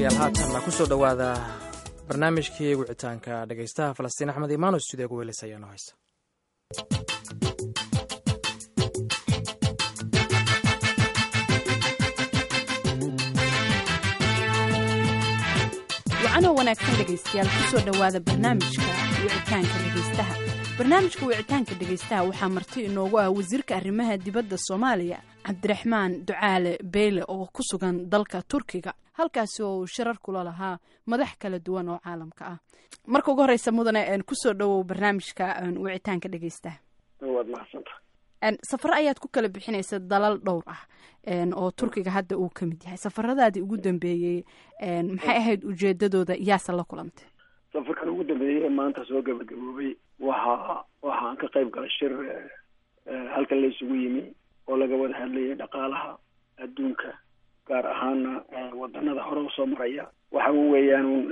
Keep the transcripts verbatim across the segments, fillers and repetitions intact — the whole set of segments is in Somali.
dhegeystayaal haatanna ku soo dhowaada barnaamijkii wicitaanka dhegeystaha falastiin axmed imaano stuudiyaga weelis ayaanu haysa. wacanoo wanaagsan dhegeystayaal ku soo dhowaada barnaamijka wicitaanka dhegeystaha. barnaamijka wicitaanka dhegeystaha waxaa marti inoogu ah wasiirka arrimaha dibadda Soomaaliya Cabdiraxmaan Ducaale Beyle oo ku sugan dalka Turkiga, halkaasi oo shirar kula lahaa madax kala duwan oo caalamka ah. marka ugu horeysa mudane aan ku soo dhawow barnaamijka wicitaanka dhegeystaha. waad mahadsantahay. aan safar ayaad ku kala bixinaysa dalal dhowr ah een oo Turkiga hadda uu ka mid yahay. safaradaadii ugu dambeeyay een maxay ahayd ujeedadooda iyaasa la kulantay? safarkan ugu dambeeyay maanta soo gabagaboobay waxa waxaan ka qayb galay shir halka la isugu yimi oo laga wada hadlayay dhaqaalaha adduunka gaar ahaan wadanada hore soo maraya. waxa weeyaan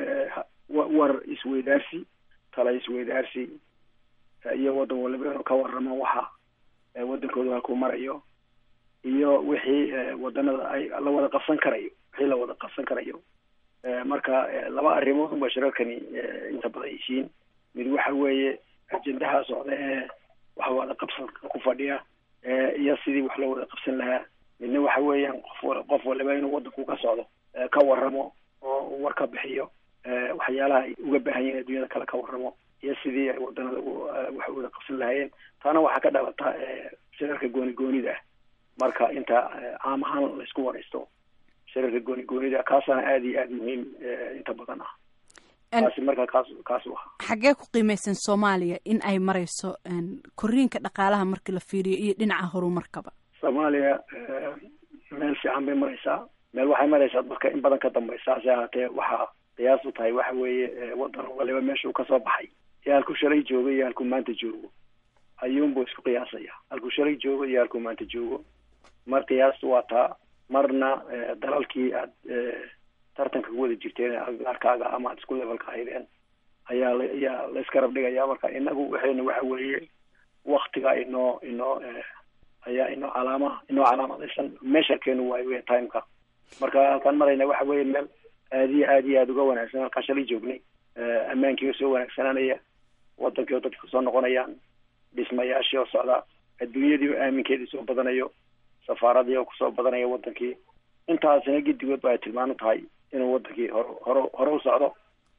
war isweydaarsi tala isweydaarsi iyo wadan walba ka warrama waxa wadankooda ku marayo iyo wixii wadanada ay la wada qabsan karayo wixii la wada qabsan karayo. marka laba arrimood oo shirarkani inta badan yihiin mid waxa weeye ajendaha socda ee waxa wada qabsan ku fadhiya iyo sidii wax loo wada qabsan lahaa. midna waxa weeyaan qof qof walba inuu wadanku ka socdo ka warramo oo war ka bixiyo waxyaalaha ay uga baahan yihiin adduunyada kale ka warramo iyo sidii ay wadanada wax wada qabsan lahaayeen. taana waxa ka dhalata shirarka gooni goonida marka inta caam ahaan la isku waraysto shirarka gooni goonida kaasana aad iyo aad muhiim inta badan ah. kaasi marka kaas kaas waxa xagee ku qiimeysan Soomaaliya in ay marayso koriinka dhaqaalaha markii la fiiriyo iyo dhinaca horumarkaba? Soomaaliya meel fiican bay maraysaa. meel waxay maraysaa marka in badan ka dambaysa saatee waxa qiyaas u tahay waxa weeye wadan waliba meesha uu ka soo baxay iyo halku shalay joogo iyo halku maanta joogo ayuun buu isku qiyaasaya. halku shalay joogo iyo halku maanta joogo mar qiyaas waa taa marna dalalkii aad tartanka ku wada jirteen agagaarkaaga ama isku levelka ahaydeen ayaa la ayaa la iska rab dhigaya. marka inagu waxayna waxa weeye waqtiga inoo inoo ayaa inoo calaama inoo calaamadaysan meesha keenu waa weyn timeka. marka halkan marayna waxa weeye meel aad iyo aad iyo aad uga wanaagsan halka shalay joognay ammaankii soo wanaagsananaya wadankii dadku soo noqonayaan dhismayaashii oo socda adduunyadii aaminkeedii soo badanayo safaaradii oo kusoo badanaya wadankii intaasina gidigood baa tilmaan u tahay inuu wadankii hore hore hore u socdo.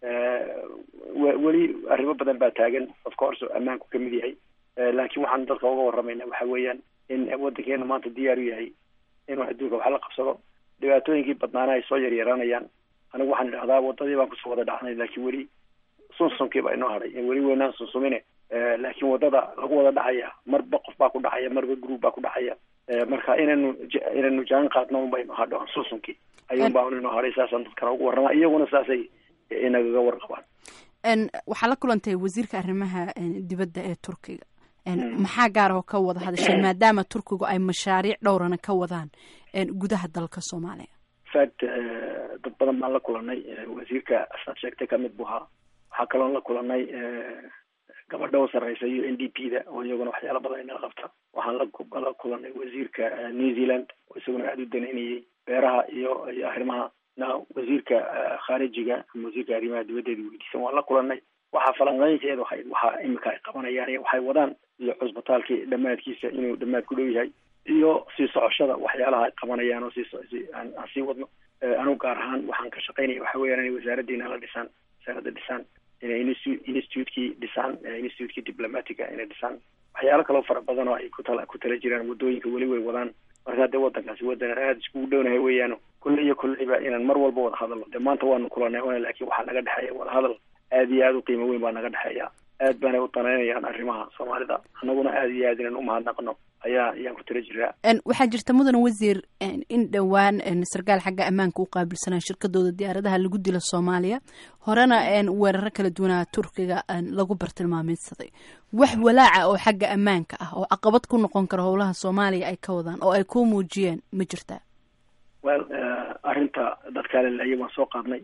weli arrimo badan baa taagan of course ammaanku ka mid yahay laakiin waxaan dadka uga warramayna waxa weeyaan in wadankeena maanta diyaar u yahay inuu adduunka wax la qabsado. dhibaatooyinkii badnaana ay soo yaryaraanayaan. anigu waxaan idhahdaa wadadii baan kusoo wada dhacnay laakiin weli sunsunkii baa inoo hadhay weli weynaan sunsumine laakiin wadada lagu wada dhacaya marba qof baa ku dhacaya marba group baa ku dhacaya. marka inaynu inaynu jaan qaadno un baynu hadho sunsunkii ayuun baa inoo hadhay. saasaan dadkana ugu warrama iyaguna saasay inagaga warqabaan. waxaa la kulantay wasiirka arrimaha dibadda ee Turkiga. maxaa gaar oo ka wada hadashay maadaama Turkigu ay mashaariic dhowrana ka wadaan gudaha dalka Soomaaliya? fact dad badan baan la kulanay. wasiirka asaad sheegtay ka mid buha waxaa kaloo la kulanay gabadha oo sarreysa iyo N D P da oo iyaguna waxyaalo badan inala qabta. waxaan la kulanay wasiirka New Zealand oo isaguna aad u danaynayay beeraha iyo iyo arrimaha na wasiirka khaarijiga wasiirka arrimaha dibadda weydiisan waan la kulanay. waxaa falanqaynteedu ahayd waxaa imika ay qabanayaan waxay wadaan iyo cusbitaalkii dhammaadkiisa inuu dhammaad ku dhow yahay iyo sii socoshada waxyaalaha ay qabanayaan oo sii aan sii wadno. anigu gaar ahaan waxaan ka shaqaynaya waxa weeyaan inay wasaaraddiina la dhisaan wasaaradda dhisaan inay institutekii dhisaan institutekii diplomatiga inay dhisaan waxyaalo kaloo fara badan oo ay ku tala ku tala jiraan waddooyinka weli way wadaan. marka dee wadankaasi wadan aad iskugu dhownahay weeyaano kulle iyo kulleyba inaan mar walba wada hadalno. dee maanta waanu kulanay ona laakiin waxaa naga dhexeeya wada hadal aad iyo aad u qiimo weyn baa naga dhexeeya. aad baanay u danaynayaan arrimaha Soomaalida annaguna aad iyo aad inaan u mahadnaqno ayaa ayaan ku tala jiraa. waxaa jirta mudan wasiir in dhowaan sarkaal xagga ammaanka u qaabilsanaa shirkadooda diyaaradaha lagu dilo Soomaaliya horena weeraro kala duwanaa Turkiga lagu bartilmaameedsaday. wax walaaca oo xagga ammaanka ah oo caqabad ku noqon kara howlaha Soomaaliya ay ka wadaan oo ay ku muujiyeen ma jirtaa? well arrinta dadka le ayaan soo qaadnay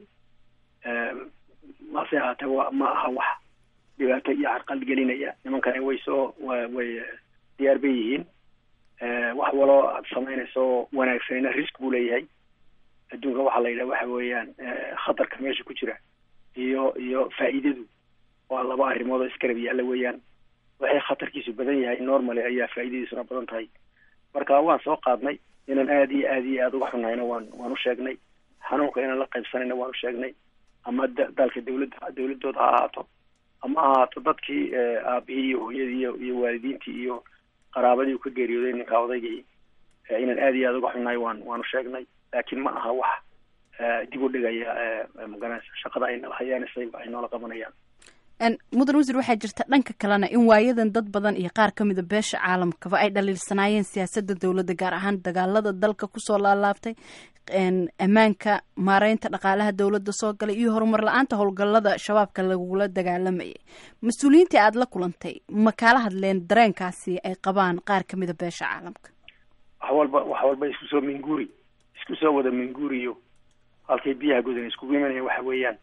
maase haata ma aha wax dhibaato iyo carqalad gelinaya. nimankani way soo way diyaar bay yihiin wax waloo aad samaynayso wanaagsanina risk buu leeyahay adduunka waxaa la yidhaha waxa weeyaan khatarka meesha ku jira iyo iyo faa'iidadu waa laba arrimood oo iskarab yaalla weeyaan. waxay khatarkiisu badan yahay normally ayaa faa'iidadiisuna badan tahay. marka waan soo qaadnay inaan aada iyo aada iyo aada uga xunayna waan waan u sheegnay, xanuunka inaan la qaybsanayna waan u sheegnay, ama dalka dawladda dawladooda ha ahaato ama ha ahaato dadkii aabihii iyo hooyadii iyo iyo waalidiintii iyo qaraabadii u ka geeriyooday ninka odaygii inaan aada iyo aada uga xunahay waan waan u sheegnay. laakiin ma aha wax dib u dhigaya magaranaysa shaqada ay nala hayaan isaga ay noola qabanayaan. mudan wasiir, waxaa jirta dhanka kalena in waayadan dad badan iyo qaar ka mida beesha caalamkaba ay dhaliilsanaayeen siyaasadda dowladda, gaar ahaan dagaalada dalka kusoo laalaabtay, ammaanka, maareynta dhaqaalaha dowladda soo galay iyo horumar la-aanta howlgallada shabaabka lagula dagaalamayay. mas-uuliyiintii aada la kulantay ma kaala hadleen dareenkaasi ay qabaan qaar ka mida beesha caalamka? wax walba wax walba isku soo minguuri isku soo wada minguuriyo halkay biyaha godan iskugu imanayaan waxa weeyaan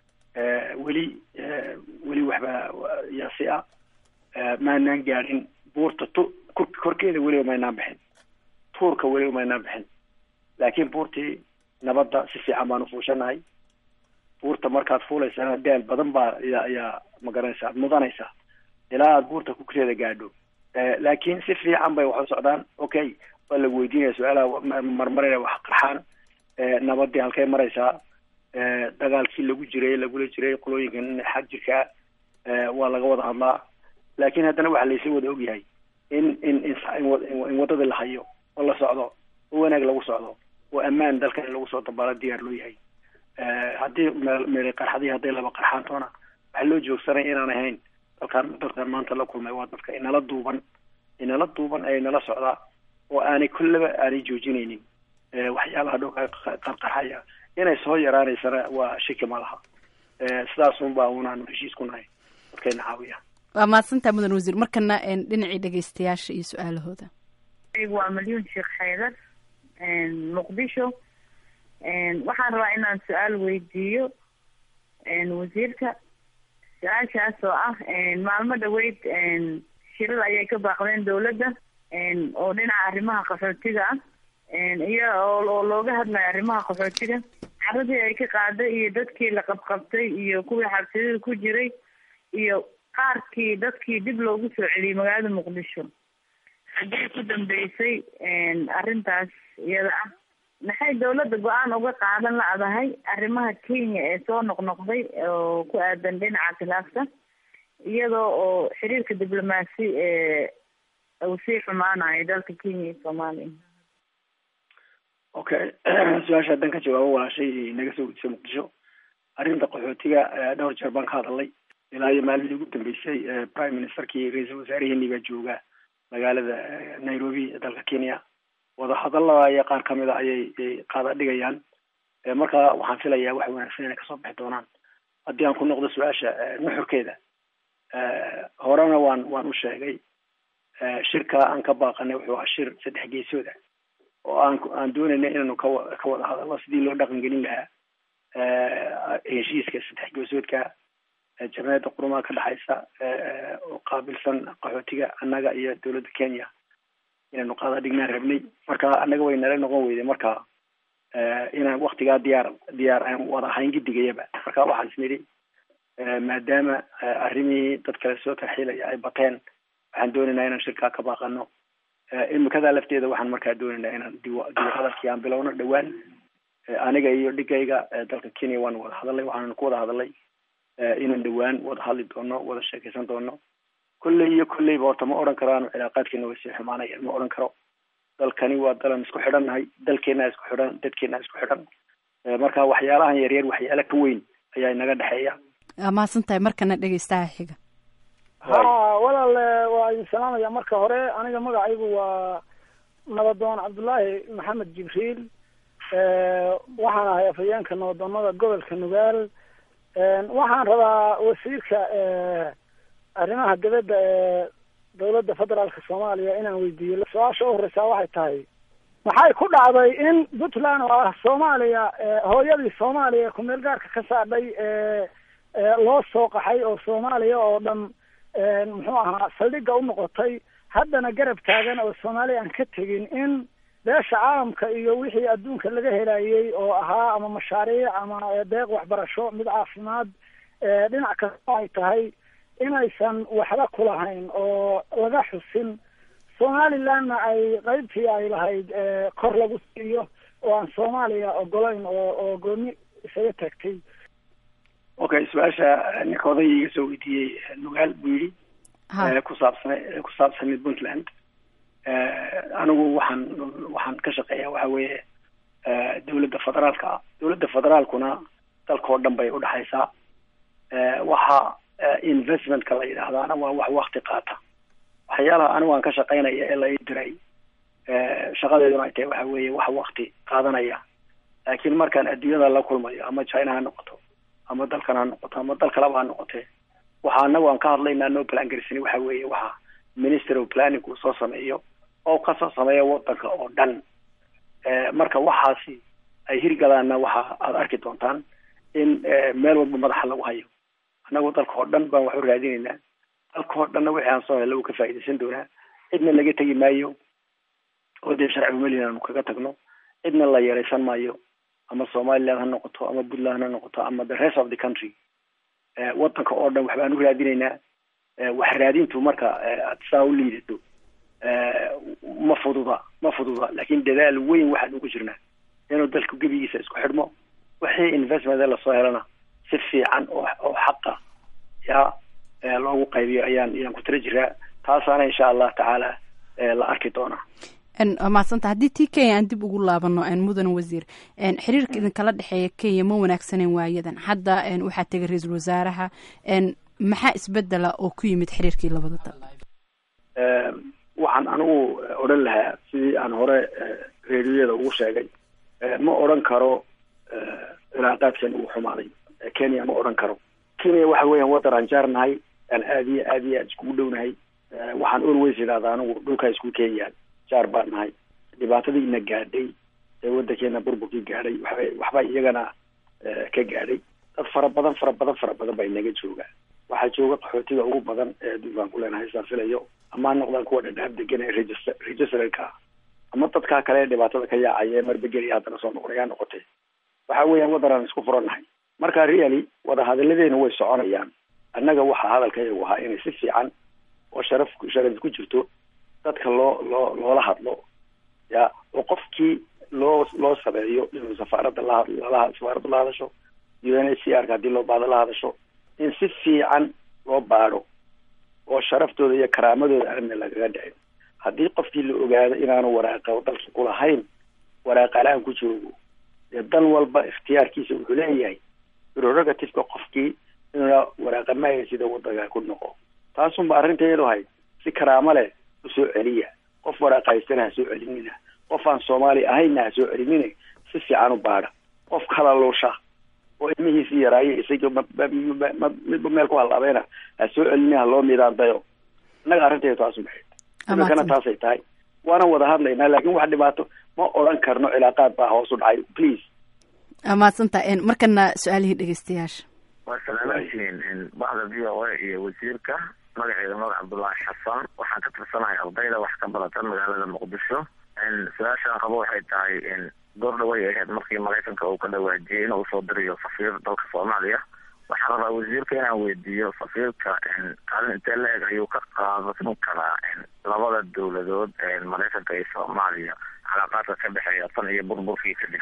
weli weli waxba yaasi ah maanaan gaadhin buurta tu korkeeda weliba maynaan bixin, tuurka weliba maynaan bixin, laakiin buurtii nabadda si fiican baan ufuushanahay. buurta markaad fuulaysana daal badan baa ayaa magaranaysa ad mudanaysaa ilaa aad buurta kukeeda gaadho, laakiin si fiican bay wax u socdaan. okay, waa lagu weydiinaya su-aalaha marmarina wax qarxaan, nabadii halkay maraysaa, dagaalkii lagu jiray lagula jiray qolooyinkan xag jirkaa waa laga wada hadlaa. laakiin haddana waxaa laysa wada ogyahay in in in wadada la hayo oo la socdo oo wanaag lagu socdo oo ammaan dalkan lagu soo dabaalo diyaar loo yahay. haddii meel qarxadii hadday laba qarxaantoona waxaa loo joogsanay inaan ahayn dalkan dalkan maanta la kulmay waa dadka inala duuban inala duuban ay nala socdaa oo aanay kullaba aanay joojinaynin waxyaalaha dhow qarqarxaya. inay soo yaraanaysana waa shaki ma laha. sidaasun baa unaanu heshiis ku nahay dadkayna caawiya. waa mahadsantaha mudan wasiir. markana dhinacii dhegeystayaasha iyo su-aalahooda. waa malyuun sheekh xaydar muqdisho. waxaan rabaa inaan su-aal weydiiyo wasiirka. su-aashaas oo ah maalmo dhaweyd shirar ayay ka baaqdeen dawladda oo dhinaca arrimaha qaxootiga ah iyo oo looga hadlayo arrimaha qaxootiga, caradii ay ka qaaday iyo dadkii la qabqabtay iyo kuwii xabsiyada ku jiray iyo qaarkii dadkii dib loogu soo celiyey magaalada muqdisho. haddii ku dambeysay arrintaas iyada ah, maxay dawladda go-aan uga qaadan la-dahay arrimaha Kenya ee soo noqnoqday oo ku aadan dhinaca khilaafka, iyadoo oo xiriirka diblomaasi ee uu sii xumaanayo dalka Kenya iyo Soomaaliya? okay, su-aasha haddaan ka jawaabo walaashay naga soo gudisay muqdisho. arrinta qaxootiga dhowr jeer baan ka hadalnay ilaa iyo maalintii ugu dambeysay prime ministerkii ra-iisul wasaariheenii baa jooga magaalada Nairobi ee dalka Kenya. wadahadallada iyo qaar kamid a ayay qaada dhigayaan. marka waxaan filayaa wax wanaagsan inay kasoo bixi doonaan. haddii aan ku noqdo su-aasha nuxurkeeda, horena waan waan u sheegay shirka aan ka baaqanay wuxuu ahaa shir saddex geesooda oo aan aan doonayna inaanu ka ka wada hadalno sidii loo dhaqan gelin lahaa heshiiska saddex geesoodka jamciyadda qurumaha ka dhexaysa oo qaabilsan qaxootiga annaga iyo dawladda Kenya inaanu qaada dhignaan rabnay. marka annaga way nala noqon weyday marka inaan waktigaa diyaar diyaar aan wada ahayn gidigayaba. marka waxaan isnidhi maadaama arrimihii dad kale soo tarxiilaya ay bateen, waxaan doonaynaa inaan shirkaa ka baaqano. imikadaa lafteeda waxaan markaa doonaynaa inaan diwa diwa hadalkii aan bilowno dhawaan. aniga iyo dhigayga dalka Kenya waan wada hadalay, waxaan ku wada hadalay inaan dhawaan wada hadli doono, wada sheekaysan doono. kulley iyo kulleyba horta ma odhan karaan cilaaqaadkeena way sii xumaanayaan, ma odhan karo. dalkani waa dalan isku xidhannahay, dalkeena isku xidhan, dadkeena isku xidhan. marka waxyaalahan yaryar waxyaala ka weyn ayaa inaga dhexeeya. waa mahadsantahay. markana dhegeystaha xiga. ha walaal waa idin salaamaya. marka hore aniga magacaygu waa nabadoon cabdullaahi maxamed jibriil. waxaan ahay afhayeenka nabadoonada gobolka Nugaal. waxaan rabaa wasiirka arrimaha dibadda ee dawladda federaalka Soomaaliya inaan weydiiyo. su-aasha u horeysa waxay tahay maxay ku dhacday in Puntland oo ah Soomaaliya hooyadii Soomaaliya ku meel gaarka ka saadhay loo soo qaxay oo Soomaaliya oo dhan muxuu ahaa saldhigga u noqotay, haddana garab taagan oo Soomaaliya aan ka tegin in beesha caalamka iyo wixii adduunka laga helayay oo ahaa ama mashaariic ama deeq waxbarasho mid caafimaad dhinac kasta ay tahay inaysan waxba kulahayn oo laga xusin somalilandna ay qaybtii ay lahayd kor lagu siiyo oo aan soomaaliya ogolayn oo oo gooni isaga tagtay. okay su-aasha ninka oday iga soo weydiiyey nugaal buu yidhi ku saabsan ku saabsan puntland anigu waxaan waxaan ka shaqeeyaa waxa weeye dawladda federaalka dawladda federaalkuna dalkao dhan bay udhexaysaa waxa investmentka la yidhaahdaana waa wax wakti qaata waxyaalaha anigu aan ka shaqaynaya ee la ii diray shaqadeeduna ay tahay waxa weeye wax wakti qaadanaya laakiin markaan adduunyada la kulmayo ama china ha noqoto ama dalkan ha noqoto ama dal kaleba ha noqotee waxa anagu aan ka hadlaynaa noo plan garisani waxa weeye waxa minister of planning uu soo sameeyo oo kasoo sameeya wadanka oo dhan marka waxaasi ay hirgalaanna waxa aad arki doontaan in meel walba madaxa lagu hayo anagu dalka oo dhan baan wax u raadinaynaa dalka oo dhanna wixii aan soo helay uu ka faa'iidaysan doonaa cidna laga tegi maayo oo dee sharci umaliin aanu kaga tagno cidna la yaraysan maayo ama somaliland ha noqoto ama puntland ha noqoto ama the rest of the country wadanka oo dhan waxbaan u raadinaynaa wax raadintu marka aad saa u liidato ma fududa ma fududa laakiin dadaal weyn waxaan ugu jirnaa inuu dalku gebigiisa isku xidhmo wixii investment lasoo helana si fiican oo oo xaqa ya loogu qaybiyo ayaan ayaan ku tira jiraa taasaana insha allah tacaala la arki doonaa maasanta haddii tii kenya aan dib ugu laabano mudan wasiir xiriirka idinkala dhexeeya kenya ma wanaagsaneyn waayadan hadda waxaa tegay ra-iisul wasaaraha maxaa isbedela oo ku yimid xiriirkii labada dal waxaan anigu odhan lahaa sidii aan hore reeriyada ugu sheegay ma odhan karo cilaaqaadkan uu xumaaday kenya ma odhan karo kenya waxa weeyaan wadan aan jaarnahay aan aad iyo aad iyo aad iskugu dhownahay waxaan always idhahdaa anigu dhulkaa isku kenyaan jaar baan nahay dhibaatadiina gaadhay ee wadankeena burburkii gaadhay waxbay waxbaa iyagana ka gaadhay dad fara badan fara badan fara badan baa inaga joogaa waxaa jooga qaxootiga ugu badan ee adduunkaan ku leenahay saan filayo ama noqdaan kuwa dhadhaab degan ee register registrarka ama dadkaa kale ee dhibaatada ka yaacaya ee marbegeliya haddana soo noqonayaa noqotay waxa weeyaan wadan aan isku furannahay marka really wadahadalladeena way soconayaan annaga waxaa hadalkayagu ahaa inay si fiican oo sharaf sharaf ku jirto dadka loo loo loola hadlo ya oo qofkii loo loo sameeyo inuu safaaradda la la safaaradda la hadasho U N H C R haddii loo baado la hadasho in si fiican loo baadho oo sharaftooda iyo karaamadooda aanna lagaga dhicin haddii qofkii la ogaado inaanu waraaqa dalka ku lahayn waraaqa la-aan ku joogo dee dan walba ikhtiyaarkiisa wuxuu leeyahay prerogativeka qofkii inuu waraaqa maayo sida wadanka ku noqo taasunba arrinteedu ahayd si karaamo leh usoo celiya qof waraaqaystana ha soo celinina qof aan soomaali ahayna ha soo celinina si fiican u baadha qof kala luusha oo ilmihiisii yaraaye isaga midba meel ku hallaabeena ha soo celina ha loo miidaan dayo innaga arrinteedu taasu maxayd imikana taasay tahay waana wada hadlaynaa laakiin wax dhibaato ma odhan karno cilaaqaad baa hoos u dhacay please amaasanta markana su-aalihii dhegeystayaasha waa salaamatihiin baxda v o a iyo wasiirka magaceeda magac cabdullaahi xasan waxaan ka tirsanahay ardayda wax ka barata magaalada muqdisho su-aashaan qabo waxay tahay door dhaway ahayd markii maraykanka uu ka dhawaajiyey inuu soo dirayo safiir dalka soomaaliya waxaan rabaa wasiirka inaan weydiiyo safiirka kaalin intee la-eg ayuu ka qaadan karaa labada dowladood maraykanka iyo soomaaliya calaaqaadka ka dhexeeya tan iyo burburkii kadib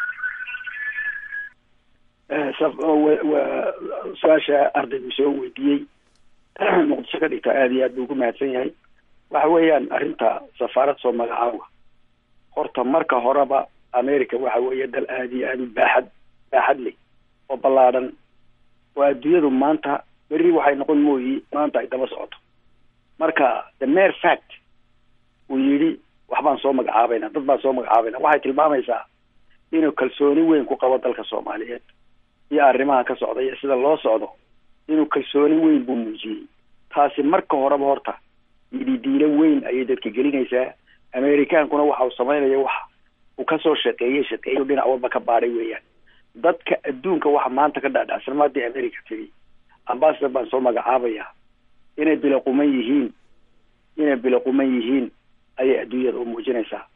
su-aasha ardaygu soo weydiiyey muqdisho ka dhigta aada iyo aad buu ku mahadsan yahay waxa weeyaan arrinta safaarad soo magacaawa horta marka horeba america waxa weeye dal aada iyo aada u baaxad baaxad leh oo ballaadhan oo adduunyadu maanta berri waxay noqon mooyi maanta ay daba socoto marka the mere fact uu yidhi waxbaan soo magacaabayna dad baan soo magacaabayna waxay tilmaamaysaa inuu kalsooni weyn ku qabo dalka soomaaliyeed iyo arrimaha ka socda iyo sida loo socdo inuu kalsooni weyn buu muujiyey taasi marka horeba horta yididiilo weyn ayay dadka gelinaysaa amerikaankuna waxa uu samaynaya wax uu kasoo shaqeeyey shaqeeyo dhinac walba ka baadhay weeyaan dadka adduunka waxa maanta ka dhaadhacsan maadii america tiri ambassador baan soo magacaabaya inay biloquman yihiin inay biloquman yihiin ayay adduunyada u muujinaysaa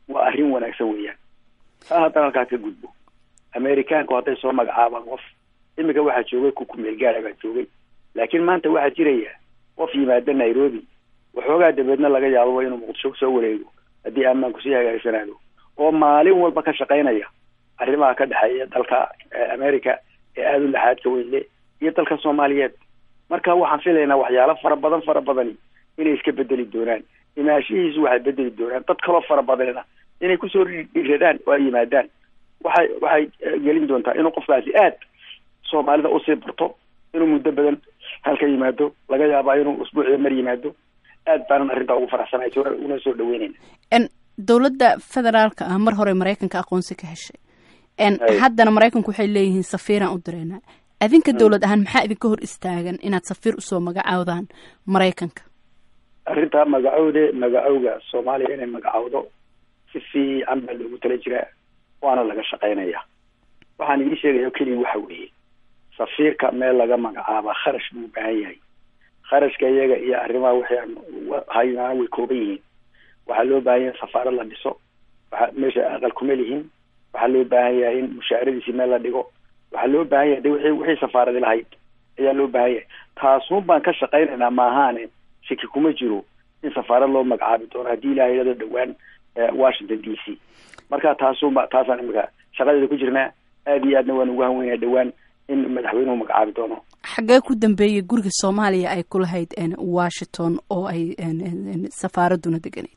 waa arrin wanaagsan weeyaan. taa haddana halkaa ka gudbo, amerikaanku hadday soo magacaabaan qof, imika waxaa joogay ku kumeel gaara baa joogay, laakiin maanta waxaa jiraya qof yimaada Nairobi waxoogaa dabeedna laga yaabo inuu Muqdisho soo wareego haddii ammaanku sii hagaagsanaado, oo maalin walba ka shaqaynaya arrimaha ka dhexeeya dalka America ee aad u laxaadka weyn leh iyo dalka Soomaaliyeed. marka waxaan filaynaa waxyaalo fara badan fara badan inay iska bedeli doonaan, imaashihiisu waxay bedeli doonaan, dad kaloo fara badanna inay kusoo dhiiradaan oo ay yimaadaan. waxay waxay gelin doontaa inuu qofkaasi aad Soomaalida u sii barto, inuu muddo badan halka yimaado, laga yaabaa inuu usbuucii mar yimaado. aad baan arrinta ugu faraxsanahay una soo dhaweynayna. En dowladda federaalka ah mar hore Mareykanka aqoonsi ka heshay, en haddana Mareykanku waxay leeyihiin safiiraan u direynaa. adinka dowlad ahaan maxaa idinka hor istaagan inaad safiir usoo magacaawdaan Mareykanka? arrinta magacowde magacowga Soomaaliya inay magacowdo si fiican baa loogu tala jiraa, waana laga shaqaynaya. waxaan idin sheegaya keliya waxa weeye safiirka meel laga magacaaba kharash buu u baahan yahay. kharashka iyaga iyo arrimaha waxay hayaan way kooban yihiin. waxaa loo baahan yahay safaarad la dhiso, waxa meesha aqal kuma lihiin. waxaa loo baahan yahay in mushaaradiisi meel la dhigo. waxaa loo baahan yahay wixii wixii safaaradi lahayd ayaa loo baahan yahay. taasuun baan ka shaqaynaynaa maahaane shaki kuma jiro in safaarad loo magacaabi doono haddii ilaahay yidhahdo dhowaan Washington D C. marka taasuun ba taasaan imika shaqadeeda ku jirnaa. aad iyo aadna waan ugu hanweynaa dhowaan in madaxweynuhu magacaabi doono. xaggee ku dambeeyey guriga Soomaaliya ay ku lahayd Washington oo ay safaaraduna deganayd?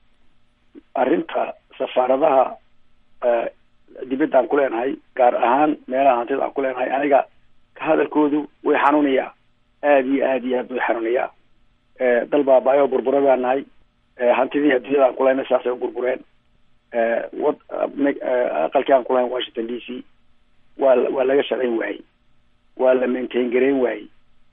arrinta safaaradaha dibadda aan ku leenahay, gaar ahaan meelaha hantida aan ku leenahay, aniga ka hadalkoodu way xanuuniyaa, aad iyo aad iyo aad way xanuuniyaa. dal baabaayo burbura baan nahay, hantidii adduunyada aan ku leenahay saasay u burbureen. wad aqalkii aan ku lahayn Washington D C waa waa laga shaqayn waayey, waa la maintain gareyn waayey,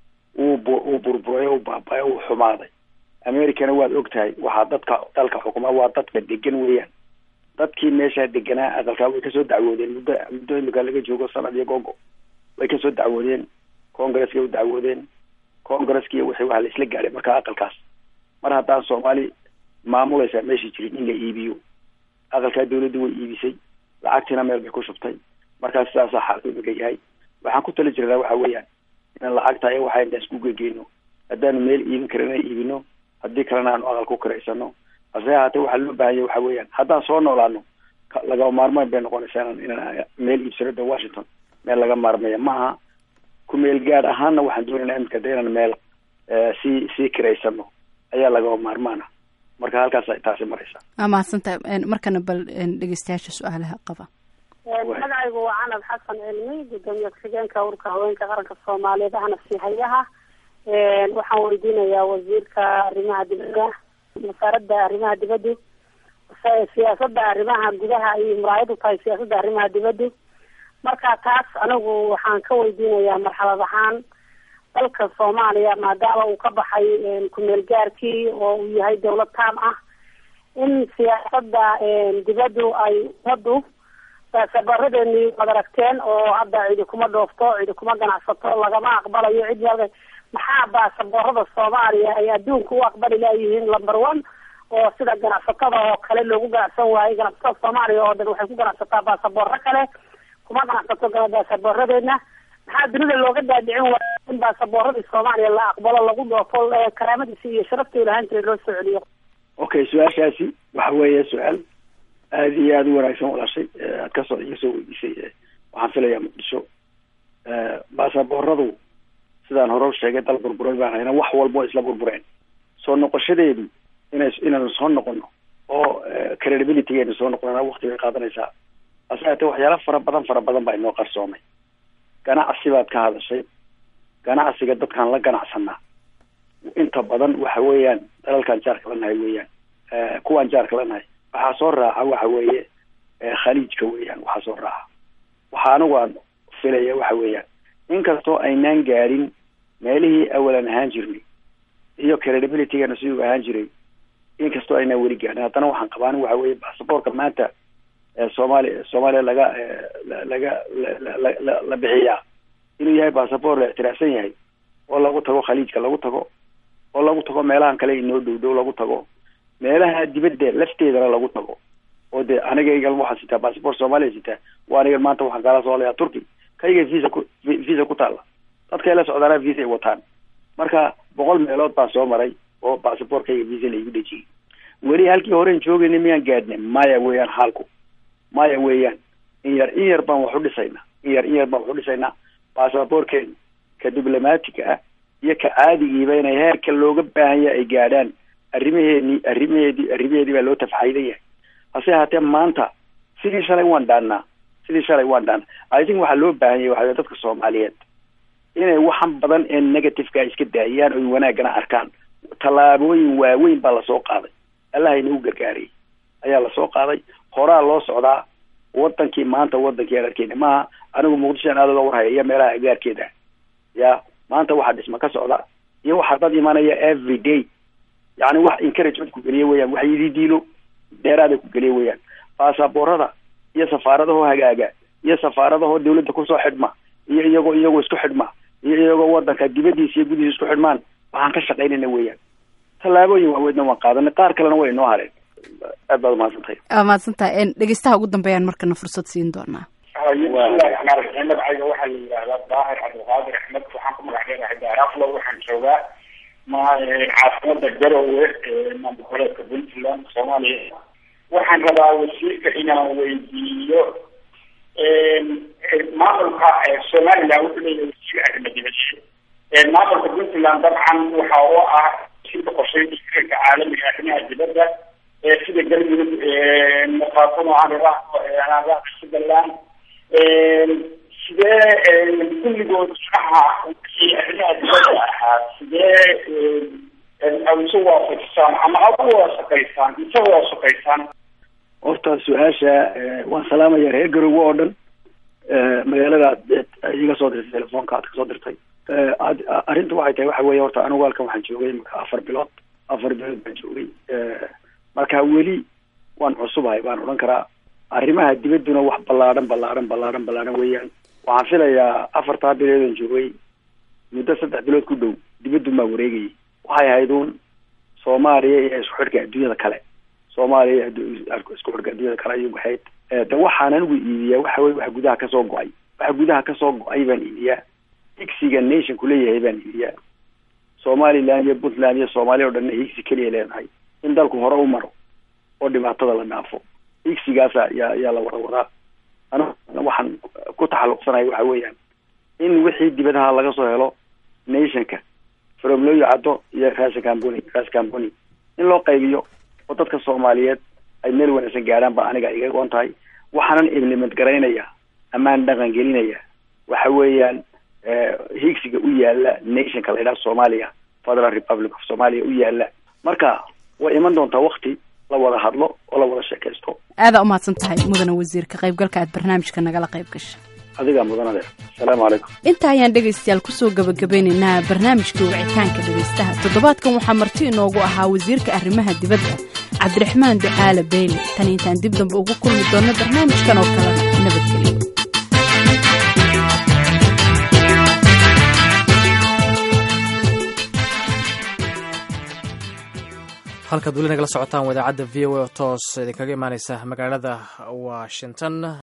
uu uu burburay, uu baabaayo, uu xumaaday. Americana waad ogtahay waxaa dadka dalka xukuma waa dadka degan weeyaan. dadkii meesha deganaa aqalkaa way kasoo dacwoodeen muddo muddo imika laga joogo sanad iyo gogo way kasoo dacwoodeen, Congress-ka u dacwoodeen, Congress-kii wixii waxa la isla gaaray marka aqalkaas. mar haddaan Soomaali maamulaysa meeshii jirin in la iibiyo, aqalkaa dawladdu way iibisay, lacagtiina meel bay ku shubtay. markaas sidaasaa xaalku imika yahay. waxaan ku tali jirnaa waxa weeyaan inaan lacagta iyo waxa intaan isku gegeyno, haddaanu meel iibin karana iibino, haddii kalena aanu aqal ku kiraysano. hase haatee waxaa loo baahan yahay waxa weeyaan haddaan soo noolaano laga maarmayn bay noqonaysaa inaan meel iibsano da Washington. meel laga maarmaya maaha. ku meel gaar ahaanna waxaan doonaynaa imika de inaan meel sii sii kiraysano ayaa laga maarmaana. marka halkaas ay taasi maraysaa. waa mahadsantahay. markana bal dhegeystayaasha su-aalaha qaba. magacaygu waa Canab Xasan Cilmi, gudoomiye ku-xigeenka ururka haweenka qaranka Soomaaliyeed ahna siihayaha. waxaan weydiinayaa wasiirka arrimaha dibadda, wasaaradda arrimaha dibadda, siyaasadda arrimaha gudaha iyo muraayadu tahay siyaasadda arrimaha dibadda. marka taas anigu waxaan ka weydiinayaa marxalad ahaan dalka Soomaaliya maadaama uu ka baxay ku-meel gaarkii oo uu yahay dawlad taam ah, in siyaasadda dibaddu ay wadu baasaboorradeeni wad aragteen oo hadda cidi kuma dhoofto, cidi kuma ganacsato, lagama aqbalayo cid walba. maxaa baasaboorrada Soomaaliya ay adduunka u aqbali laayihiin number one oo sida ganacsatada oo kale loogu ganacsan waayey? ganacsatada Soomaaliya oo dhan waxay ku ganacsataa baasaboorro kale, kuma ganacsato baasaboorradeena. maxaa dunida looga daadicin waaya in baasaboorradii Soomaaliya la aqbalo, lagu dhoofo, karaamadiisa iyo sharaftii lahaan jiray loo soo celiyo? okay, su-aashaasi waxa weeye su-aal aad iyo aad u wanaagsan walaashay. aad kasoo iga soo weydiisay. waxaan filayaa Muqdisho baasaboorradu sidaan hore u sheegay dal burburay baan hayna, wax walbo isla burbureen. soo noqoshadeedu inay inaanu soo noqono oo credibility-geenu soo noqonana waqti bay qaadanaysaa. hase haatee waxyaala fara badan fara badan baa inoo qarsoomay. ganacsi baad ka hadashay. ganacsiga dadkaan la ganacsanaa inta badan waxa weeyaan dalalkaan jaarka la nahay weeyaan, kuwaan jaarka la nahay. waxaa soo raaca waxa weeye khaliijka weeyaan, waxaa soo raaca. waxaa anigu aan filaya waxa weeyaan inkastoo aynaan gaadhin meelihii awalan ahaan jirnay iyo credibility-gana siduu ahaan jiray, inkastoo aynaan weli gaadhin, haddana waxaan qabaan waxa weeye baasaboorka maanta Soomaaliya Soomaaliya laga laga la la bixiyaa inuu yahay baasaboor la ictiraafsan yahay, oo lagu tago khaliijka, lagu tago oo lagu tago meelahan kale inoo dhow dhow lagu tago, meelaha dibadda lafteedana lagu tago. oo dee anigaygan waxaan sitaa bassabort soomaaliya sitaa waa anigan maanta waxaan kala soo hadlayaa turki kayga visa ku visa ku taalla dadka la socdaana visa ay wataan marka boqol meelood baan soo maray oo bassabortkayga visa la igu dhejiyey weli halkii horeen joogayna miyaan gaadhnay maya weeyaan xaalku maya weeyaan in yar in yar baan wax u dhisaynaa in yar in yar baan wax u dhisaynaa bassabortkeena ka diblomaatiga ah iyo ka caadigiiba inay heerka looga baahan yahay ay gaadhaan arrimaheeni arrimaheedii arrimaheedii baa loo tafxaydan yahay hase haatee maanta sidii shalay waan dhaannaa sidii shalay waan dhaannaa I think waxaa loo baahan yahay waxaa dadka Soomaaliyeed inay waxan badan ee negative-ka iska daayaan oo wanaagana arkaan tallaabooyin waaweyn baa la soo qaaday Allah inuu gargaaray ayaa la soo qaaday horaa loo socdaa wadankii maanta wadankii arkeena ma anigu Muqdisho aad uga warhaya meelaha agaarkeeda ya maanta waxa dhisma ka socda iyo waxa dad imanaya every day yani wax encouragement ku galiye weeyaan wax yidi diilo dheeraad ku galiye weeyaan passaportada iyo safaaradaha hagaaga iyo safaaradaha dawladda ku soo xidhma iyo iyagoo iyagoo isku xidhma iyo iyagoo wadanka dibadiisa iyo gudihiisa isku xidhmaan waxaan ka shaqeynayna weeyaan tallaabooyin waaweyn waan qaadanay qaar kalena way noo hareen aad baad mahadsantahay aa mahadsantahay en dhegeystaha ugu dambeeyaan markana fursad siin doonaa magacayga waxaa la yidhaahdaa daahir cabdilqaadir axmed waxaan ku magac dheerahay daaraflo waxaan joogaa ma caasimada garowe maamul goboleedka puntland soomaaliya waxaan rabaa wasiirka inaan weydiiyo maamulka somaliland wuxuu leeyahay wasiir arrimo dibadda maamulka puntland dabcan waxa oo ah sida qorsheynta fikirka caalamiga arrimaha dibadda sida galmudug maqaasano aan Somaliland sidee kulligood shaqaha arrimaha dibadda ahaa sidee awiso waafaqsan ama aad u waafaqaysaan isagoo waafaqaysaan horta su-aasha waan salaamaya reer garowe oo dhan magaalada iga soo dirtay telefoonka aad ka soo dirtay arrinta waxay tahay waxa weeye horta anigu halkan waxaan joogay marka afar bilood afar bilood baan joogay marka weli waan cusubahay baan odhan karaa arrimaha dibadduna wax ballaadhan ballaadhan ballaadhan ballaadhan weeyaan waxaan filayaa afartaa biloodaan joogay muddo saddex bilood ku dhow dibaddu maa wareegayay waxay ahayd uun soomaaliya iyo isku xidhka adduunyada kale soomaaliya isku xidhka adduunyada kale ayuu ahayd de waxaan anigu iibiyaa waxa weye waxa gudaha kasoo go-ay waxa gudaha kasoo go-ay baan iibiyaa higsiga nationku leeyahay baan iibiyaa somaliland iyo puntland iyo soomaaliya o dhanna higsi keliya leenahay in dalku hore u maro oo dhibaatada la dhaafo higsigaasa yaa yaa la wada wadaa anu waxaan ku taxalluqsanahay waxa weeyaan in wixii dibadaha laga soo helo nationka from loo yacdo iyo raashin company raashin company in loo qaybiyo oo dadka Soomaaliyeed ay meel wanaagsan gaaraan ba aniga iga goon tahay waxaanan implement garaynaya amaan dhaqan gelinaya waxa weeyaan higsiga u yaala nationka la yiraahdo Soomaaliya Federal Republic of Somalia u yaala marka way iman doontaa waqti la wada hadlo oo la wada sheekaysto aada u mahadsan tahay mudane wasiir ka qaybgalka aad barnaamijka nagala qayb gashay adiga mudanade assalaamu calaykum inta ayaan dhegaystayaal kusoo gabagabeynaynaa barnaamijka wicitaanka dhegaystaha toddobaadkan waxaa marti inoogu ahaa wasiirka arrimaha dibadda cabdiraxmaan ducaale beyle tan intaan dib dambe ugu kulmi doonno barnaamijkan oo kale nabadgelyo halkaad weli nagala socotaan wadaacadda v o a oo toos idinkaga imaaneysa magaalada washington